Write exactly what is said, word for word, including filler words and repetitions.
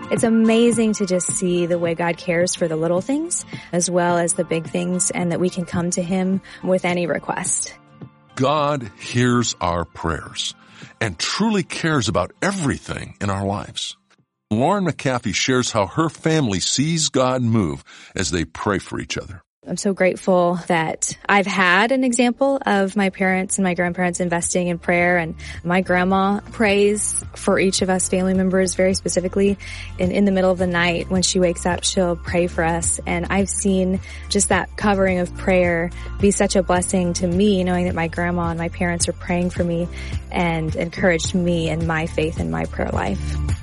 It's amazing to just see the way God cares for the little things as well as the big things, and that we can come to Him with any request. God hears our prayers and truly cares about everything in our lives. Lauren McAfee shares how her family sees God move as they pray for each other. I'm so grateful that I've had an example of my parents and my grandparents investing in prayer, and my grandma prays for each of us family members very specifically. In, in the middle of the night when she wakes up, she'll pray for us, and I've seen just that covering of prayer be such a blessing to me, knowing that my grandma and my parents are praying for me and encouraged me in my faith and my prayer life.